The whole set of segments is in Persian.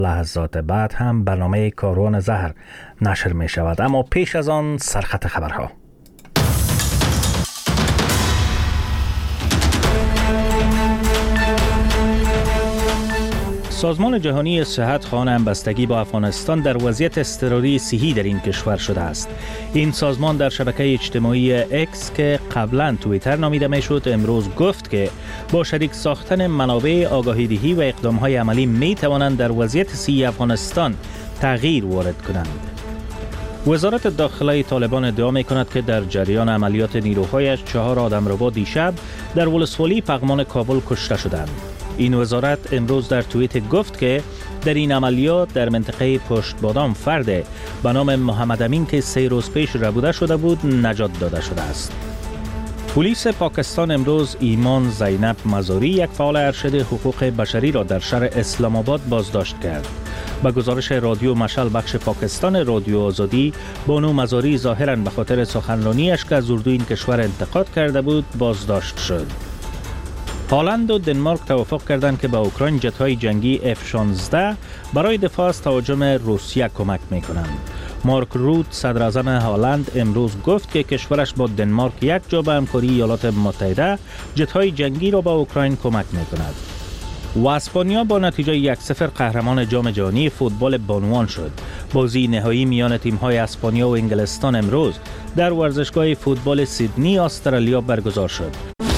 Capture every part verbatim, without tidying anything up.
لحظات بعد هم برنامه کاروان زهر نشر می شود، اما پیش از آن سرخط خبرها. سازمان جهانی صحت خواهان همبستگی با افغانستان در وضعیت اضطراری صحی در این کشور شده است. این سازمان در شبکه اجتماعی اکس که قبلا توییتر نامیده میشد امروز گفت که با شریک ساختن منابع آگاهی‌دهی و اقدام‌های عملی می توانند در وضعیت صحی افغانستان تغییر وارد کنند. وزارت داخلی طالبان ادعا می کند که در جریان عملیات نیروهایش چهار آدمربا دیشب در ولسوالی پغمان کابل کشته شدند. این وزارت امروز در توییت گفت که در این عملیات در منطقه پشت بادام فرد به نام محمد امین که سه روز پیش ربوده شده بود نجات داده شده است. پلیس پاکستان امروز ایمان زینب مزاری یک فعال ارشد حقوق بشری را در شهر اسلام آباد بازداشت کرد. به گزارش رادیو مشعل بخش پاکستان رادیو آزادی، بانو مزاری ظاهراً به خاطر سخنرانیش که از اردو این کشور انتقاد کرده بود بازداشت شد. هلند و دنمارک توافق کردند که به اوکراین جت‌های جنگی اف شانزده برای دفاع از تهاجم روسیه کمک می‌کنند. مارک روت صدر اعظم هلند امروز گفت که کشورش با دنمارک یک جا به همکاری ایالات متحده جت‌های جنگی را به اوکراین کمک می‌کند. و اسپانیا با نتیجه یک صفر قهرمان جام جهانی فوتبال بانوان شد. بازی نهایی میان تیم‌های اسپانیا و انگلستان امروز در ورزشگاه فوتبال سیدنی استرالیا برگزار شد.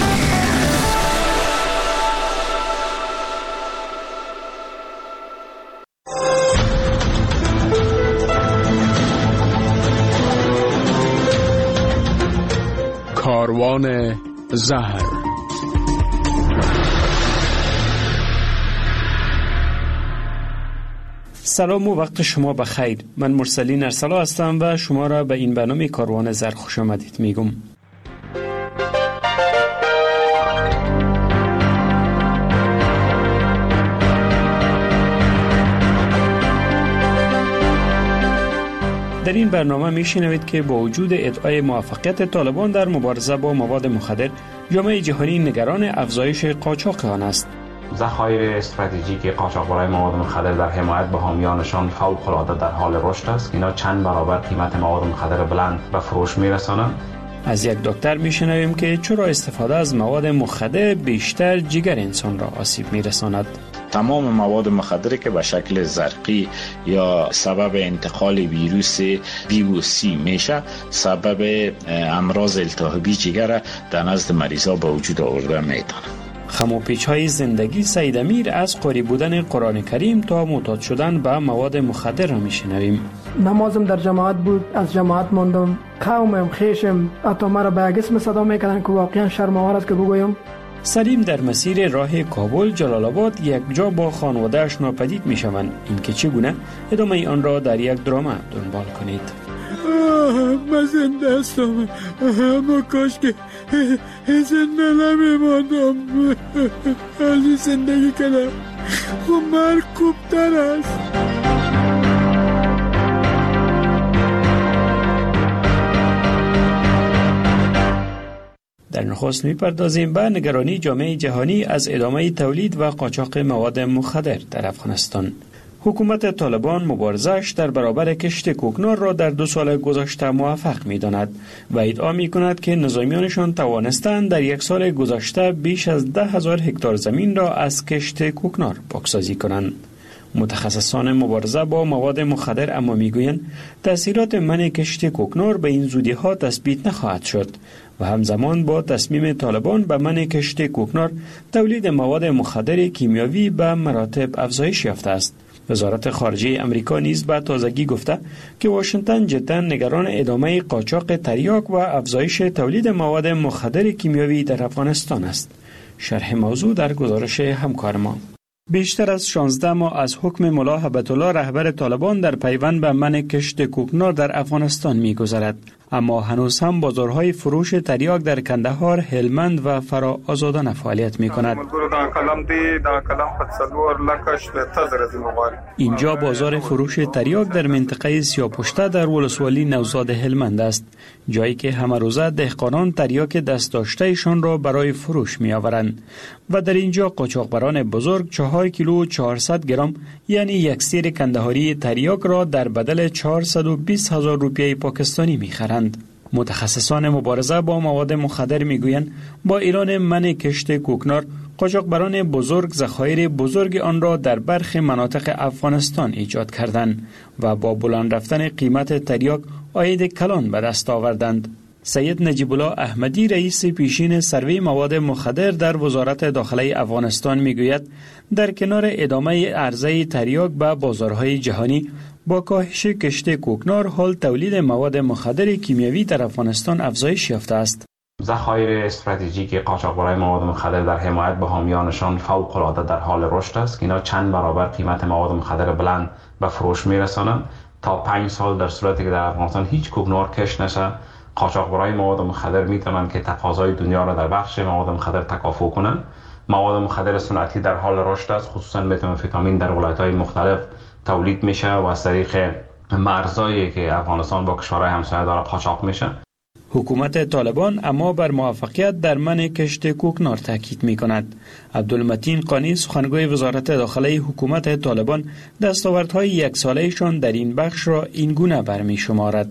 کاروان زهر. سلام و وقت شما بخیر. من مرسلین ارسلا هستم و شما را به این برنامه کاروان زهر خوش آمدید میگم. در این برنامه میشنوید که با وجود ادعای موفقیت طالبان در مبارزه با مواد مخدر، جامعه جهانی نگران افزایش قاچاق آن است. ذخایر استراتژیک قاچاقبرای مواد مخدر در حمایت به حامیانشان فوق‌العاده در حال رشد است. اینا چند برابر قیمت مواد مخدر بلند به فروش میرسانند. از یک دکتر میشنویم که چرا استفاده از مواد مخدر بیشتر جگر انسان را آسیب میرساند. تمام مواد مخدری که به شکل زرقی یا سبب انتقال ویروس بی و سی میشه، سبب امراض التهابی جگر در نزد مریضا به وجود آورده میتونه. خم و پیچ های زندگی سید امیر از قاری بودن قرآن کریم تا معتاد شدن به مواد مخدر را میشنویم. نمازم در جماعت بود، از جماعت ماندم، قومم خیشم حتی مرا به یک اسم صدا میکردن که واقعا شرم‌آور است که بگویم. سلیم در مسیر راه کابل جلال آباد یک جا با خانواده‌اش ناپدید میشوند. این که چگونه؟ ادامه آن را در یک دراما دنبال کنید. من زنده هستم، اما کاش که زنده نمیماندم. حالی زندگی کنم و مرگ خوبتر است. در نخست می‌پردازیم به نگرانی جامعه جهانی از ادامه تولید و قاچاق مواد مخدر در افغانستان. حکومت طالبان مبارزه‌اش در برابر کشت کوکنار را در دو سال گذشته موفق می‌داند و ادعا می‌کند که نظامیانشان توانستند در یک سال گذشته بیش از ده هزار هکتار زمین را از کشت کوکنار پاکسازی کنند. متخصصان مبارزه با مواد مخدر اما میگویند تأثیرات منع کشت کوکنار به این زودی‌ها تثبیت نخواهد شد و همزمان با تصمیم طالبان به منع کشت کوکنار، تولید مواد مخدر کیمیاوی به مراتب افزایش یافته است. وزارت خارجه امریکا نیز به تازگی گفته که واشنگتن جداً نگران ادامه قاچاق تریاک و افزایش تولید مواد مخدر کیمیاوی در افغانستان است. شرح موضوع در گزارش همکار ما. بیشتر از شانزده ماه از حکم ملا هبت الله رهبر طالبان در پیوند به منع کشت کوکنار در افغانستان می‌گذرد. اما هنوز هم بازارهای فروش تریاک در کندهار، هلمند و فرا آزادانه فعالیت می کند. اینجا بازار فروش تریاک در منطقه سیاپشته در ولسوالی نوزاد هلمند است، جایی که همه روزه دهقانان تریاک دست داشتهشان را برای فروش می آورند و در اینجا قاچاقبران بزرگ چهار کیلو و چهارصد گرم یعنی یک سیر کندهاری تریاک را در بدل چهارصد و بیست هزار روپیه پاکستانی می خرند. متخصصان مبارزه با مواد مخدر می گویند با اعلان منع کشت کوکنار، قاچاقبران بزرگ ذخایر بزرگ آن را در برخی مناطق افغانستان ایجاد کردند و با بلند رفتن قیمت تریاک عاید کلان به دست آوردند. سید نجیب الله احمدی رئیس پیشین سروی مواد مخدر در وزارت داخله افغانستان میگوید در کنار ادامه عرضه تریاک به بازارهای جهانی، با کاهش کشت کوکنار حال تولید مواد مخدر کیمیایی در افغانستان افزایش یافته است. ذخایر استراتژیک قاچاقبران مواد مخدر در حمایت به حامیانشان فوق العاده در حال رشد است که اینا چند برابر قیمت مواد مخدر بلند به فروش میرسانند. تا پنج سال در صورتی که در افغانستان هیچ کوکنار کشت نشه، قاچاقبران مواد مخدر میتونن که تقاضای دنیا را در بخش مواد مخدر تکافؤ کنن. مواد مخدر سنتی در حال رشد است، خصوصا متامفتامین در ولایت‌های مختلف تولید میشه و از طریق مرزایی که افغانستان با کشورهای همسایه داره قاچاق میشه. حکومت طالبان اما بر موفقیت در منع کشت کوکنار تاکید می کند. عبدالمتین قانی سخنگوی وزارت داخله حکومت طالبان دستاوردهای یک سالهشان در این بخش را این گونه برمی شمارد.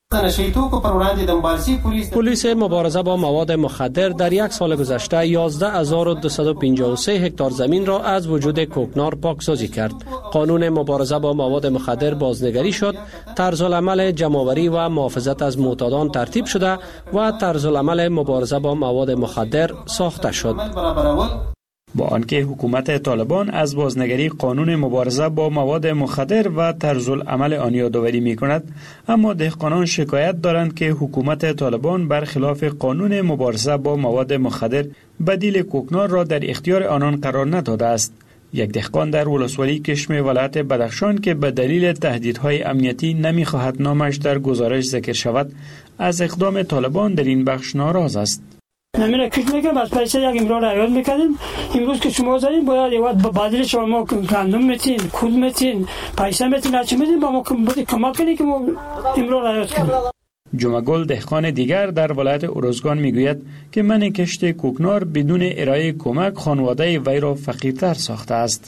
پلیس مبارزه با مواد مخدر در یک سال گذشته یازده هزار و دویست و پنجاه و سه هکتار زمین را از وجود کوکنار پاکسازی کرد. قانون مبارزه با مواد مخدر بازنگری شد، طرزالعمل جمع‌آوری و محافظت از معتادان ترتیب شده و طرزالعمل مبارزه با مواد مخدر ساخته شد. با آنکه حکومت طالبان از بازنگری قانون مبارزه با مواد مخدر و طرزالعمل آن یادآوری می‌کند، اما دهقانان شکایت دارند که حکومت طالبان برخلاف قانون مبارزه با مواد مخدر بدیل کوکنار را در اختیار آنان قرار نداده است. یک دهقان در ولسوالی کشم ولایت بدخشان که به دلیل تهدیدهای امنیتی نمی‌خواهد نامش در گزارش ذکر شود، از اقدام طالبان در این بخش ناراض است. نمیره کش میکنم از پیسه یک امرار عیاد میکنیم. امروز که شما زنید باید یه وقت بدیل شما گندم میتین، کود میتین، پیسه میتین، هرچی میتین با ما کمک کنید که ما امرار عیاد کنیم. جمعگل دهقان دیگر در ولایت ارزگان میگوید که منع کشت کوکنار بدون ارائه کمک خانواده وی را فقیرتر ساخته است.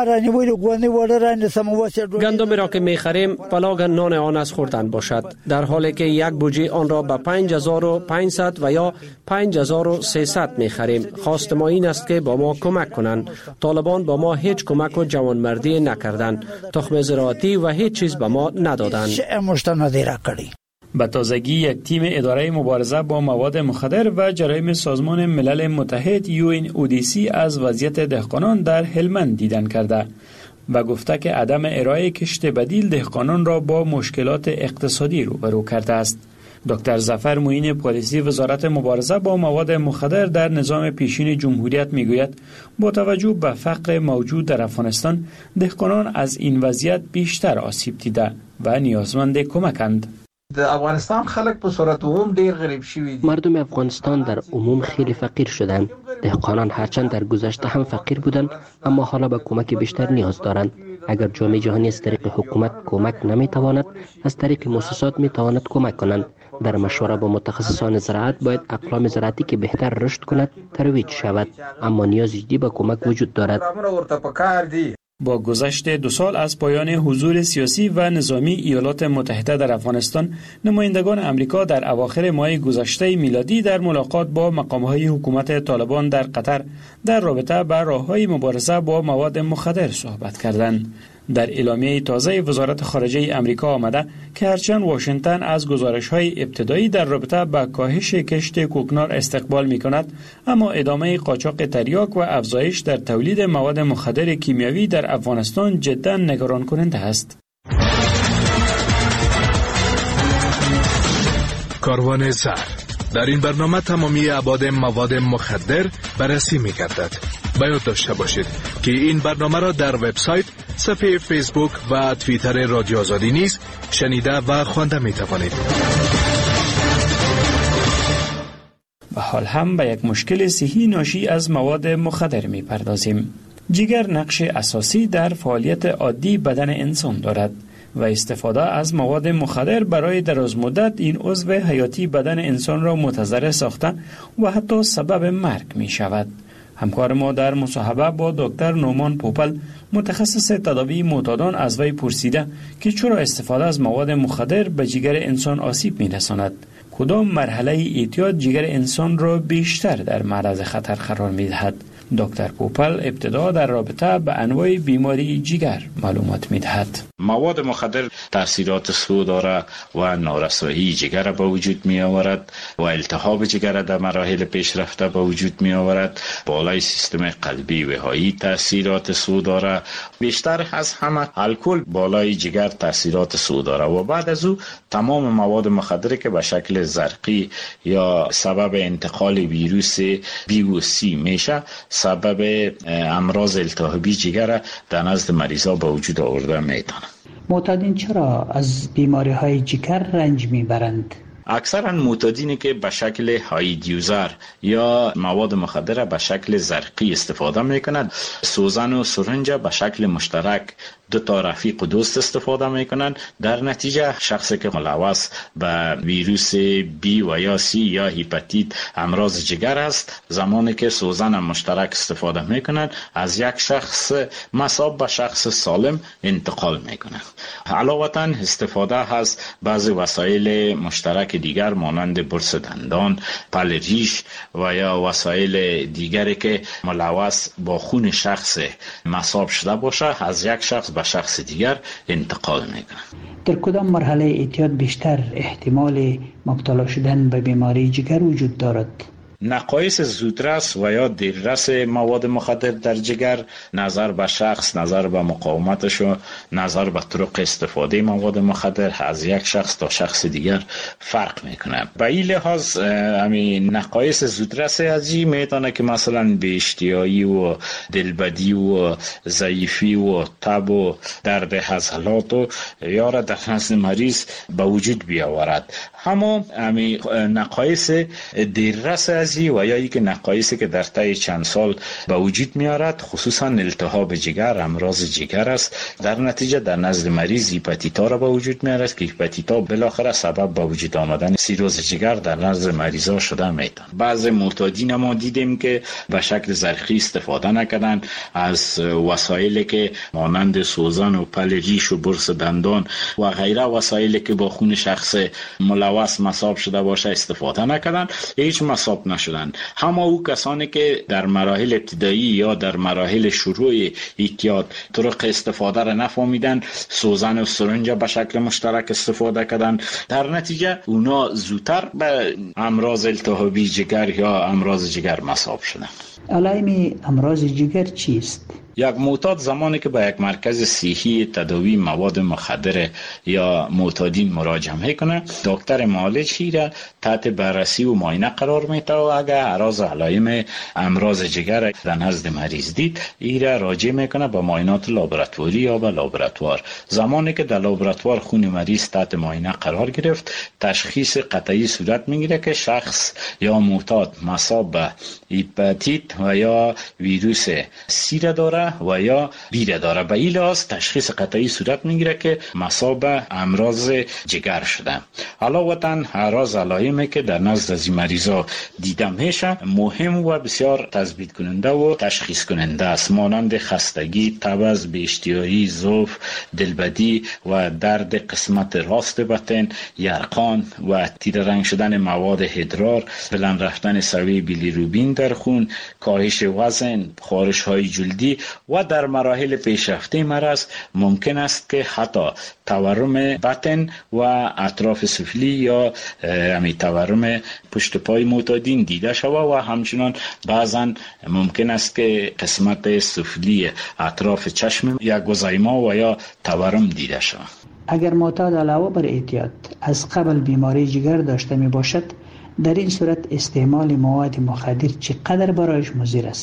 گندمی را که میخریم پلاگ نان آن از خوردن باشد، در حالی که یک بوجه آن را به پنج هزار و پانصد و یا پنج هزار و سیصد میخریم. خواست ما این است که با ما کمک کنند. طالبان با ما هیچ کمک و جوانمردی نکردند، تخم زراعتی و هیچ چیز به ما ندادند. به تازگی یک تیم اداره مبارزه با مواد مخدر و جرایم سازمان ملل متحد یو ان او دی سی از وضعیت دهقانان در هلمند دیدن کرده و گفته که عدم ارائه کشت بدیل دهقانان را با مشکلات اقتصادی روبرو کرده است. دکتر ظفر معین پالیسی وزارت مبارزه با مواد مخدر در نظام پیشین جمهوریت میگوید با توجه به فقر موجود در افغانستان، دهقانان از این وضعیت بیشتر آسیب دیده و نیازمند کمکند. د افغانستان خلک په صورت عموم ډیر غریب شوي دي. مردم افغانستان در عموم خیلی فقیر شدند. دهقانان هرچند در گذشته هم فقیر بودند، اما حالا به کمک بیشتر نیاز دارند. اگر جامعه جهانی از طریق حکومت کمک نمیتواند، از طریق مؤسسات میتواند کمک کنند. در مشوره با متخصصان زراعت باید اقلام زراعتی که بهتر رشد کند ترویج شود، اما نیاز جدی به کمک وجود دارد. با گذشت دو سال از پایان حضور سیاسی و نظامی ایالات متحده در افغانستان، نمایندگان امریکا در اواخر ماه گذشته میلادی در ملاقات با مقام‌های حکومت طالبان در قطر در رابطه با راه‌های مبارزه با مواد مخدر صحبت کردند. در اعلامیه تازه وزارت خارجه امریکا آمده که هرچند واشنگتن از گزارش‌های ابتدایی در رابطه با کاهش کشت کوکنار استقبال می‌کند، اما ادامه قاچاق تریاک و افزایش در تولید مواد مخدر کیمیایی در افغانستان جدا نگران کننده است. کاروان سر در این برنامه تمامی ابعاد مواد مخدر بررسی می‌گردد. باید داشته باشید که این برنامه را در وبسایت، صفحه فیسبوک و توییتر رادیو آزادی نیز شنیده و خوانده می توانید. به حال هم به یک مشکل صحی ناشی از مواد مخدر می پردازیم. جگر نقش اساسی در فعالیت عادی بدن انسان دارد و استفاده از مواد مخدر برای دراز مدت این عضو حیاتی بدن انسان را متضرر ساخته و حتی سبب مرگ می شود. همکار ما در مصاحبه با دکتر نومان پوپل متخصص تداوی معتادان از وی پرسیده که چرا استفاده از مواد مخدر به جگر انسان آسیب می رساند. کدام مرحله اعتیاد جگر انسان را بیشتر در معرض خطر قرار می دهد؟ دکتر پوپل ابتدا در رابطه به انواع بیماری جگر معلومات می دهد. مواد مخدر تاثیرات سو داره و نارسایی جگر به وجود می آورد و التهاب جگر در مراحل پیشرفته به وجود می آورد. بالای سیستم قلبی و هایی تاثیرات سو داره. بیشتر از همه الکل بالای جگر تاثیرات سو داره و بعد از او تمام مواد مخدر که به شکل زرقی یا سبب انتقال ویروس بی و سی میشه سبب امراض التهابی جگر در نزد مریضا به وجود آورده میتونه. معتادین چرا از بیماری های جگر رنج میبرند؟ اکثرا معتادینی که به شکل های دیوزر یا مواد مخدر به شکل زرقی استفاده میکنند، سوزن و سرنج به شکل مشترک دو تا رفیق و دوست استفاده میکنن، در نتیجه شخصی که ملوث به ویروس بی و یا سی یا هپاتیت امراض جگر است، زمانی که سوزن مشترک استفاده میکنن از یک شخص مصاب به شخص سالم انتقال میکنن. علاوه استفاده از بعضی وسایل مشترک دیگر مانند برس دندان، پل ریش و یا وسایل دیگری که ملوث با خون شخص مصاب شده باشه از یک شخص به شخص دیگر انتقال میکنه. در کدام مرحله اعتیاد بیشتر احتمال مبتلا شدن به بیماری جگر وجود دارد؟ نقایص زودرس و یا دیررس مواد مخدر در جگر نظر به شخص، نظر به مقاومتش و نظر به طرق استفاده مواد مخدر از یک شخص تا شخص دیگر فرق میکنه. به این لحاظ همین نقایص زودرس ازی میتونه که مثلا به اشتیایی و دلبدی و ضعیفی و تب و درد عضلات و یا را در نزد مریض به وجود بیاورد. اما همین نقایص دیررس ازی و یا ای که نقایصی که در طی چند سال به وجود میارد، خصوصا التهاب جگر، امراض جگر است، در نتیجه در نزد مریض هپاتیتا را به وجود میارد که هپاتیتا بالاخره سبب به وجود آمدن سیروز جگر در نزد مریضا شده میتونه. بعض معتادین ما دیدیم که به شکل زرقی استفاده نکردن، از وسایلی که مانند سوزن و پل ریش و برس دندان و غیره وسایلی که با خون شخص ملوث مصاب شده باشه استفاده نکردن، هیچ مصاب نشدن. همه او کسانی که در مراحل ابتدایی یا در مراحل شروع اعتیاد طرق استفاده را نفهمیدن، سوزن و سرنج به شکل مشترک استفاده کردن، در نتیجه اونا زودتر به امراض التهابی جگر یا امراض جگر مصاب شدن. علائم امراض جگر چیست؟ یک معتاد زمانی که به یک مرکز صحی تداوی مواد مخدر یا معتادین مراجعه میکنه، دکتر معالج را تحت بررسی و معاینه قرار میده و اگر اعراض علائم امراض جگر در نزد مریض دید، ایرا راجع میکنه به معاینات لابراتواری یا به لابراتوار. زمانی که در لابراتوار خون مریض تحت معاینه قرار گرفت، تشخیص قطعی صورت میگیره که شخص یا معتاد مصاب به هپاتیت و یا ویروس سی را داره و یا بی را داره. به این لحاظ تشخیص قطعی صورت میگیره که مصاب به امراض جگر شده. علاوه اعراض علائمی که در نزد از مریضا دیده میشه مهم و بسیار تثبیت کننده و تشخیص کننده است، مانند خستگی، تبز، بی‌اشتهایی، ضعف، دلبدی و درد قسمت راست بدن، یرقان و تیره رنگ شدن مواد ادرار، بلند رفتن سویه بیلیروبین در خون، کاهش وزن، خارش های جلدی و در مراحل پیشرفته مرض ممکن است که حتی تورم بطن و اطراف سفلی یا همین تورم پشت پای معتادین دیده شود و همچنان بعضا ممکن است که قسمت سفلی اطراف چشم یا گزایما و یا تورم دیده شود. اگر معتاد علاوه بر اعتیاد از قبل بیماری جگر داشته می باشد، در این صورت استعمال مواد مخدر چقدر برایش مضر است؟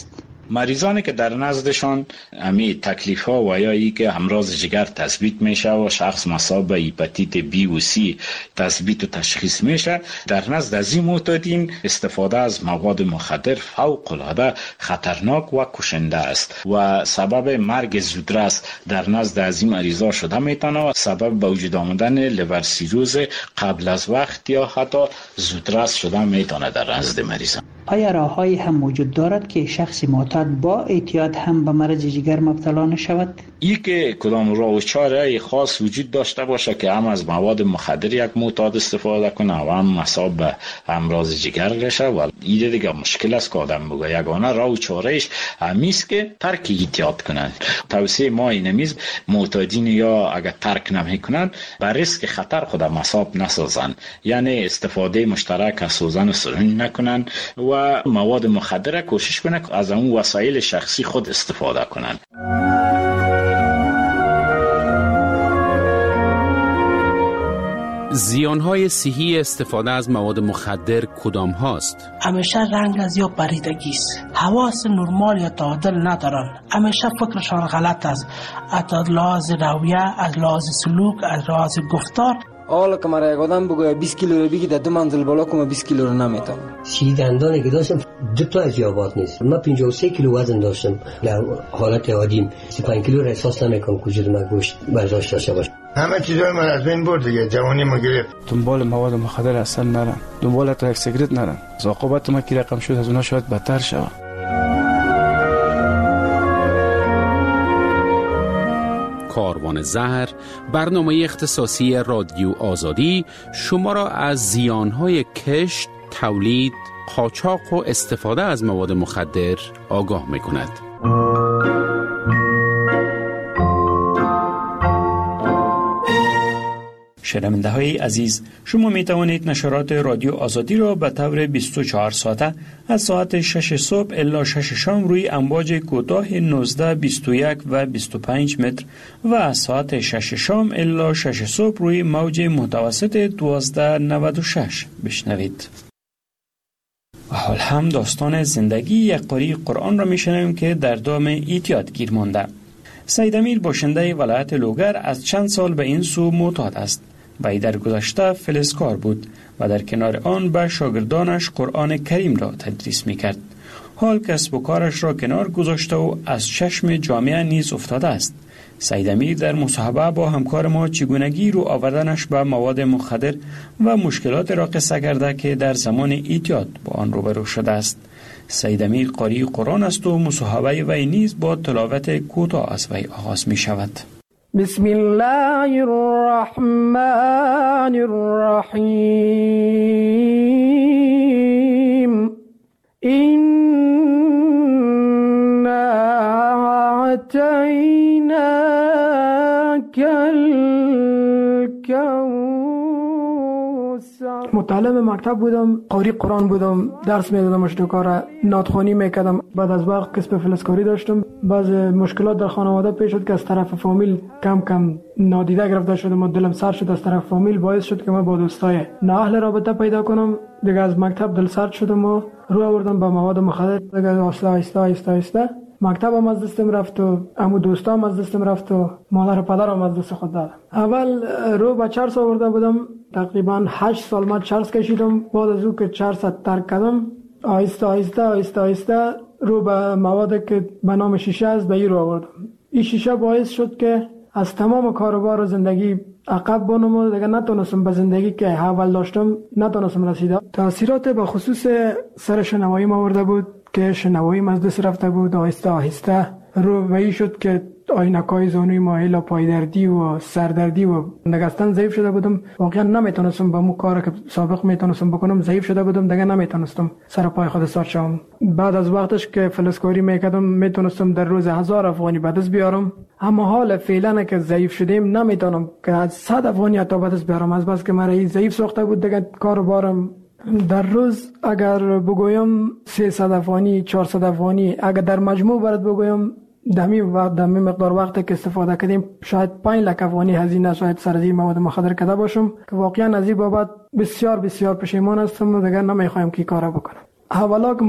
مریضانی که در نزدشان امی تکلیف ها و یا ای که امراض جگر تثبیت میشه و شخص مصاب به هپاتیت بی و سی تثبیت و تشخیص میشه، در نزد از این معتادین استفاده از مواد مخدر فوق العاده خطرناک و کشنده است و سبب مرگ زودرس در نزد از این مریضا شده میتونه و سبب به وجود آمدن لیور سیروز قبل از وقت یا حتی زودرس شده میتونه در نزد مریضان. آیا راههایی هم موجود دارد که شخص معتاد با اعتیاد هم به مرض جگر مبتلا نشود؟ ای که کدام راه و چاره خاص وجود داشته باشه که هم از مواد مخدر یک معتاد استفاده کنه و هم مصاب به امراض جگر بشه و این دیگه مشکل است که آدم بگه. یگانه راه و چارهش همیست که ترک اعتیاد کنند. توصیه ما اینمیز معتادین یا اگر ترک نمیکنند بر ریسک خطر خود مصاب نسازند، یعنی استفاده مشترک از سوزن و سرنج نکنند و مواد مخدر کوشش کنند که از اون وسایل شخصی خود استفاده کنند. زیانهای صحی استفاده از مواد مخدر کدام هاست؟ همیشه رنگ از یا پریدگی است، حواس نرمال یا تعادل ندارن، همیشه فکرشان غلط است، از لحاظ رویه، از لحاظ سلوک، از لحاظ گفتار. حالا که مرا یک آدم بگوید بیست کیلو رو بگی در دو منزل بالا کنم بیست کیلو رو نمیتونم. سی دندانی که داشتم دو تا از یابات نیست. من پنجاه و سه کیلو وزن داشتم. در حالت عادیم سی و پنج کیلو را احساس نمیکنم وجود من گوشت برداشت داشته باشه. همه چیزای من از بین برد دیگه، جوانی ما گرفت. دنبال مواد مخدر اصلا نرم، دنبال تا یک سیگرت نرم. عاقبت ما کی رقم شد از اونها شاید بدتر شود. کاروان زهر، برنامه اختصاصی رادیو آزادی شما را از زیانهای کشت، تولید، قاچاق و استفاده از مواد مخدر آگاه می‌کند. شنونده های عزیز، شما می توانید نشرات رادیو آزادی را به طور بیست و چهار ساعته از ساعت شش صبح الی شش شام روی امواج کوتاه نوزده، بیست و یک و بیست و پنج متر و از ساعت شش شام الی شش صبح روی موج متوسط دوازده نود و شش بشنوید. و حال هم داستان زندگی یک قاری قرآن را می شنویم که در دام اعتیاد گیر مانده. سید امیر باشنده ولایت لوگر از چند سال به این سو معتاد است. وی در گذشته فلزکار بود و در کنار آن به شاگردانش قرآن کریم را تدریس می کرد. حال کسب و کارش را کنار گذاشته و از چشم جامعه نیز افتاده است. سید امیر در مصاحبه با همکار ما چگونگی رو آوردنش به مواد مخدر و مشکلات را قصه کرده که در زمان اعتیاد با آن روبرو شده است. سید امیر قاری قرآن است و مصاحبه وی نیز با تلاوت کوتاه از وی آغاز می شود. بسم الله الرحمن الرحیم إنا أعطيناك الكوثر. متعلم مکتب بودم، قاری قرآن بودم، درس میدادم، اشتکار نادخوانی میکردم. بعد از وقت کسب فلزکاری داشتم. بعض مشکلات در خانواده پیش شد که از طرف فامیل کم کم نادیده گرفته شدم و دلم سرد شد از طرف فامیل، باعث شد که من با دوستای نااهل رابطه پیدا کنم. دیگه از مکتب دل سرد شدم و رو آوردم به مواد مخدر. دیگه آهسته آهسته آهسته آهسته مکتبم از دستم رفت و عمو دوستام از دستم رفت و مادر و پدرم از دست خود دادم. اول رو به چرس آورده بودم، تقریبا هشت سال من چرس کشیدم. بعد از او که چرس ترک کردم آهسته آهسته آهسته آهسته رو به مواد که به نام شیشه است به این رو آوردم. این شیشه باعث شد که از تمام کاروبار و زندگی عقب بانم و دیگه نتونستم به زندگی که اول داشتم نتونستم رسیدم. تاثیرات به خصوص سر شنوایی ما آورده بود که شنواییم از دست رفته بود. آهسته آهسته رو به این شد که آینکای زانوی مایل و پایدردی و سردردی و نگستن ضعیف شده بودم. واقعا نمیتونستم با مو کار که سابق میتونستم بکنم ضعیف شده بودم، دیگه نمیتونستم سر پای خود ساد شم. بعد از وقتش که فلزکاری میکردم میتونستم در روز هزار افغانی به دست بیارم، اما حال فعلا که ضعیف شدیم نمیتونم که از صد افغانی حتی به دست بیارم. از بس که مرا ضعیف ساخته بود دیگه کاروبارم در روز اگر بگویم سیصد افغانی چهارصد افغانی، اگر در مجموع برات بگویم دمی و دمی مقدار وقتی که استفاده کردیم شاید پنج لک افغانی هزینه شاید سر از این مواد مخدر کرده باشم که واقعا از این بابت بسیار بسیار پشیمان هستم و دیگر نمیخوایم که کارا بکنم. اولا که من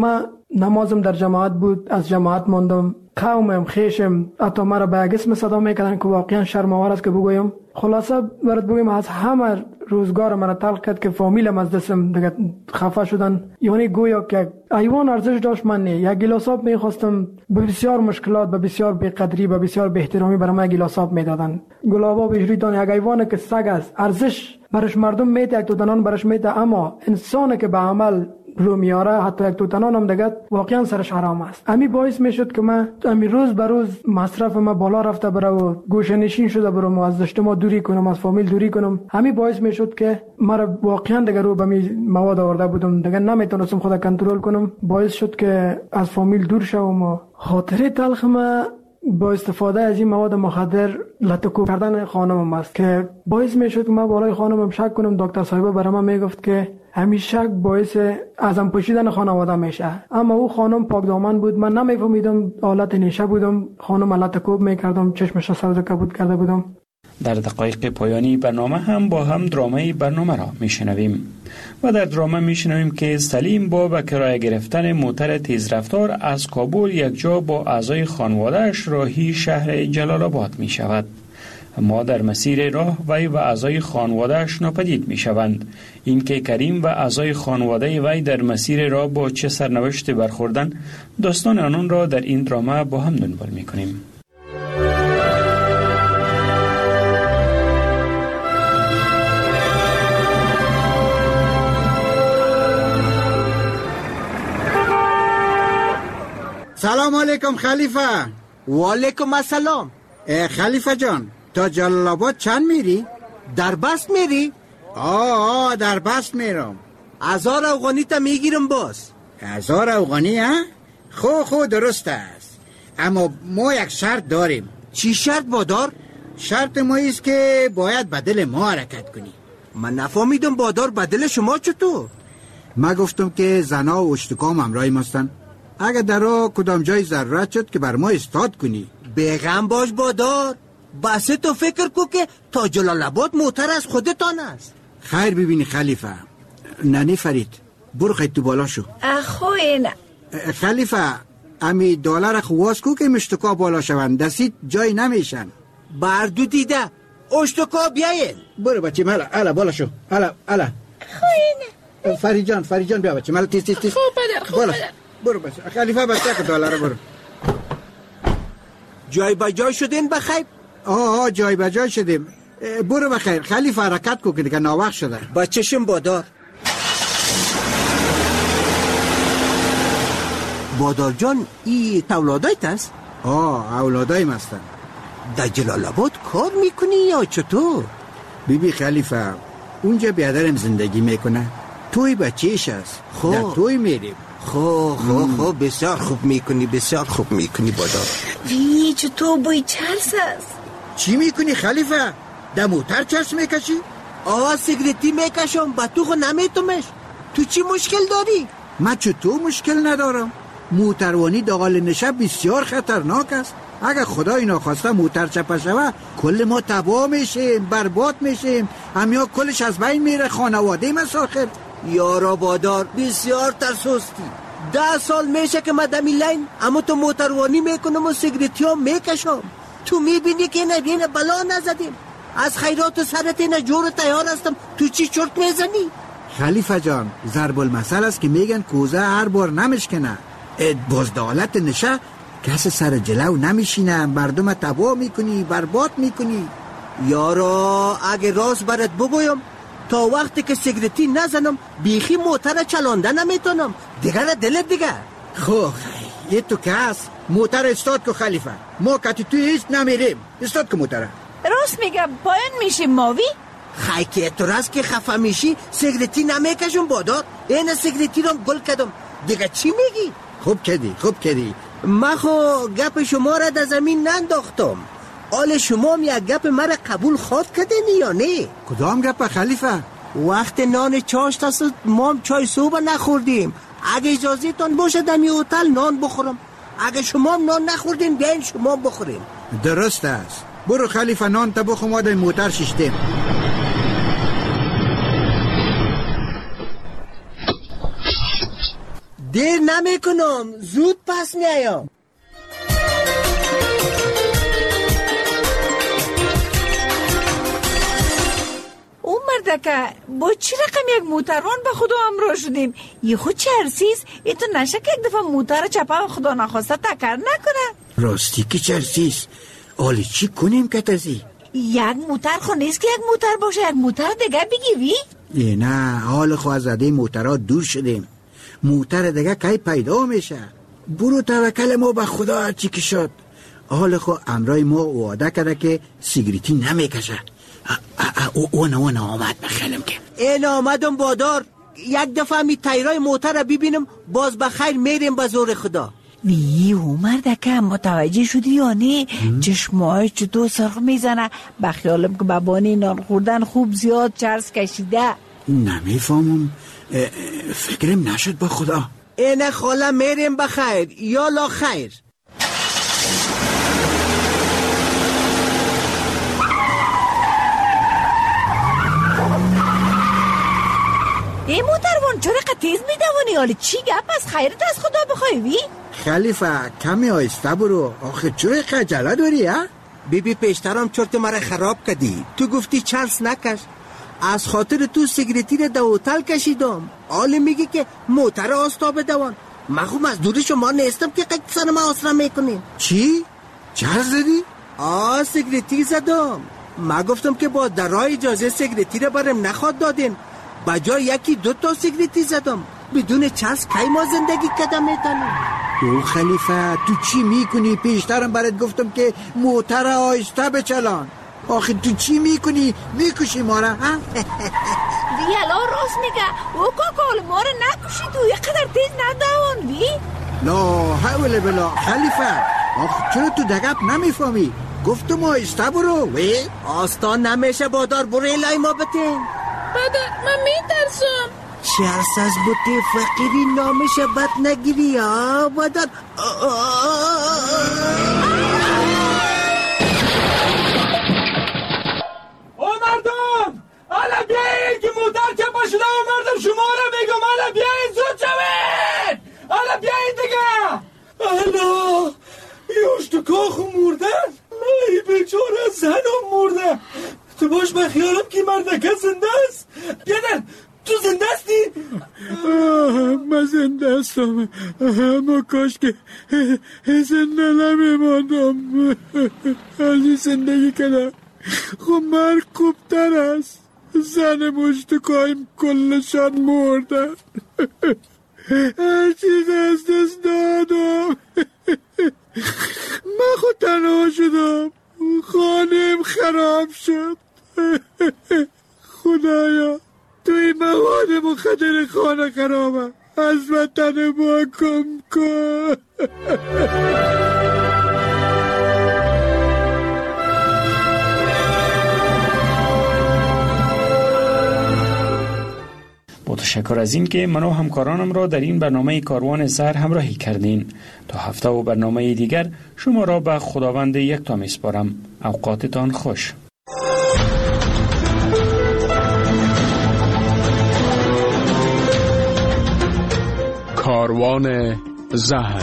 نمازم در جماعت بود، از جماعت ماندم. قومم خیشم حتی مرا به یک اسم صدا میکردن که واقعا شرم‌آور است که بگویم. خلاصه برات بگویم از همه روزگار مرا تلخ کرد که فامیلم از دستم دیگه خفه شدن. یعنی گویا که ایوان ارزش داشت. من نه یک گیلاس آب میخواستم، به بسیار مشکلات، به بسیار بی‌قدری، به بسیار بی‌احترامی برای من گیلاس آب میدادن. گلاب آب اجری دان یک ایوان که سگ است، ارزش برش مردم میده، یک توتنان برش میده، اما انسانی که به عمل رو میاره حتی یک توتنان هم دیگه واقعا سرش حرام است. امی باعث میشد که من امی روز به روز مصرف ما بالا رفته بره و گوشه نشین شده برم و از اجتماع دوری کنم، از فامیل دوری کنم. امی باعث میشد که مرا واقعا دیگه رو به می مواد آورده بودم، دیگه نمیتونستم خود کنترل کنم. باعث شد که از فامیل دور شوم و خاطره تلخ ما با استفاده از این مواد مخدر لطکو کردن خانمم است که باعث میشد که من بالای خانمم شک کنم. دکتر صاحبه برای من میگفت که همین شک باعث ازم پوشیدن خانواده میشه، اما او خانم پاک دامن بود. من نمیفهمیدم، حالت نشه بودم، خانم لطکو میکردم، چشمش سبز کبود کرده بودم. در دقایق پایانی برنامه هم با هم درامه برنامه را میشنویم و در درامه میشنویم که سلیم با به کرایه گرفتن موتر تیزرفتار از کابل یک جا با اعضای خانواده‌اش راهی شهر جلال آباد می شود. اما در مسیر راه وی و اعضای خانواده‌اش ناپدید می شوند. این که کریم و اعضای خانواده وی در مسیر راه با چه سرنوشت برخوردن، داستان آنان را در این درامه با هم دنبال می کنیم. سلام علیکم خلیفه. و علیکم السلام. خلیفه جان، تا جلال آباد چند میری؟ در بست میری؟ آه آه در بست میرم. هزار افغانی تا میگیرم باز. هزار افغانی ها؟ خو خو درست است، اما ما یک شرط داریم. چی شرط بادار؟ شرط ما است که باید بدل ما حرکت کنی. من نفهمیدم بادار، بدل شما چطور؟ ما گفتم که زنا و اشتکام همراهی ماستن، اگر در راه کدام جای ضرورت شد که بر ما استاد کنی. بیغم باش بادار، بس تو فکر کو که تا جلال آباد موتر از خودتان است. خیر ببینی خلیفه. ننی فرید برو خیلی تو بالا شو. اخوین خلیفه امی دلار خواست کو که مشتکا بالا شوند، دستید جای نمیشن. بردو دیده اشتکا بیاین. برو بچه مالا الا بالا شو. الا الا خوین فرید جان فرید جان بیا بچه مالا تیز تیز تیز. خوب بدر خوب بدر. برو بچه خلیفه بچه که دلار برو. جای با جای شدین بخیر؟ آه آه جای با جای شدیم. برو بخیر خلیفه حرکت کو که دیگه ناوقت شده. با چشم بادار. بادار جان ای اولادایت است؟ آه اولادایم هستن. در جلال آباد کار میکنی یا چطور؟ بیبی خلیفه اونجا بیادرم زندگی میکنه، توی بچهش است. خب در توی میریم. خب خب خب بسیار خوب میکنی، بسیار خوب میکنی بادار. وی چطور بوی چرس است؟ چی میکنی خلیفه؟ در موتر چرس میکشی؟ آه سیگریتی میکشم، با تو خو نمیتومش. تو چی مشکل داری؟ من چطور مشکل ندارم؟ موتروانی داخل نشه بسیار خطرناک است. اگر خدای ناخواسته موتر چپه شوه کل ما تباه میشیم، برباد میشیم، همیا کلش از بین میره، خانواده مساخر. یارا بادار بسیار ترسوستی. ده سال میشه که من دمی لین اما تو موتروانی میکنم و سیگریتی ها میکشم. تو میبینی که اینه بینه بلا نزدیم. از خیرات سرت اینه جور تیار هستم، تو چی چرت میزنی؟ خلیفه جان ضرب المثل است که میگن کوزه هر بار نمیشکنه. بزدالت نشه کس سر جلو نمیشینه، مردم تباه میکنی، برباد میکنی. یارا اگه راست برات بگویم تا وقتی که سیگریتی نزنم بیخی موتر چلانده نمیتونم. دیگر دلت دیگر. خب یه تو کس موتر استاد که خلیفه ما کتی توی هیچ نمیریم. استاد که موتره راست میگه باید میشیم ماوی. خی که اعتراض که خفه میشی سیگریتی نمیکشم بادار. این سیگریتی رو گل کردم دیگه چی میگی؟ خوب کردی خوب کردی. من خو گپ شما را در زمین ننداختم. آل شما هم یک گپ مرا قبول خواد کردین یا نه؟ کدام گپ خلیفه؟ وقت نان چاشت است ما هم چای صبح نخوردیم. اگه اجازه تان باشه دمی هتل نان بخورم. اگه شما هم نان نخوردین بیاین شما هم بخوریم. درست است. برو خلیفه نان تا بخور، ما در موتر ششتیم. دیر نمیکنم، زود پس میایم. او مردکه با چی رقم یک موتروان به خدا امرا شدیم؟ یه خود چرسیز ایتو نشه که یک دفعه موتر چپه خدا نخواسته تکر نکنه. راستی که چرسیز حالی چی کنیم که تزی؟ یک موتر خو نیست که یک موتر باشه، یک موتر دیگه بگیوی؟ یه نه، حال خو از عده موترها دور شدیم. موتر دیگه کی پیدا میشه؟ برو توکل ما به خدا هرچی که شد. حال خو امرای ما وعده کرده که سیگریتی نمیکشه. اون اون آمد بخیلم که این آمدم بادار. یک دفعه می تایرای موتر رو ببینم باز بخیر میریم به زور خدا. وی عمر دکه متوجه شدی یا نه؟ چشمای چطور سرخ میزنه؟ بخیالم که بابانی نان خوردن خوب زیاد چرس کشیده. نمیفهمم، فکرم نشد با خدا. اینه خاله میریم بخیر یا لا خیر. این موتروان چرا تیز میدوانی؟ حالا چی گپ از خیرت از خدا بخوای وی؟ خلیفه کمی آیسته برو، آخه چرا خجله داری ها؟ بیبی پیشترم چرت مرا خراب کردی. تو گفتی چرس نکش، از خاطر تو سیگریتی رو در هتل کشیدم. حالا میگی که موتر آستا بدوان. من خوب از دوری شما نیستم که قد سر ما آسرا میکنیم. چی؟ چرس زدی؟ آه سیگریتی زدم. من گفتم که با درای اجازه سیگریتی رو برم نخواد دادین، بجای یکی دو تا سیگریتی زدم. بدون چرس کی ما زندگی کدام میتونیم؟ او خلیفه تو چی میکنی؟ پیشترم برات گفتم که موتر آیسته بچلان. آخه تو چی میکنی؟ میکشی ما را ها؟ دیالا راست میگه. او کاکال ما را نکشی، تو یقدر تیز ندوان وی. لا حول بلا خلیفه، آخه چرا تو دقیق نمیفهمی؟ گفتم آیسته برو وی. آستا نمیشه بادار، برو الهی ما بتین. بادار من میترسم. چرس از بوتی فقیری نامشه بد نگیری ها بادار. او مردم حالا بیایید که موتر چپا شده. او مردم شما را میگم حالا بیایید، زود شوید. حالا بیایید دیگه. حالا یوش تو کاخو مردن. ای بیچاره زنم مرده. تو باش من خیالم که مردکه زنده است. بیادر تو زنده استی؟ من زنده هستم، اما کاش که زنده نمیماندم. حالی زندگی کنم خب مرگ خوبتر است. زن مشتکایم کلشان مردن. هر چیز از دست دادم. من خود تنها شدم، خانم خراب شد. خدایا توی مواد مخدر خانه خرابه، از وطن ما کم کن. با تشکر از این که من و همکارانم را در این برنامه کاروان زهر همراهی کردین. تا هفته و برنامه دیگر شما را به خداوند یکتا میسپارم. اوقاتتان خوش. کاروان زهر.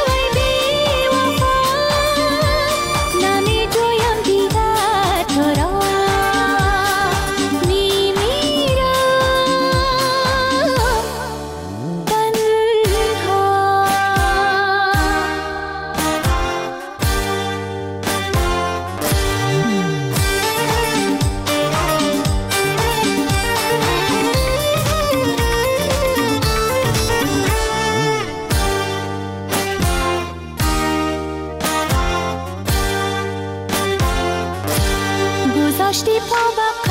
Chora پا به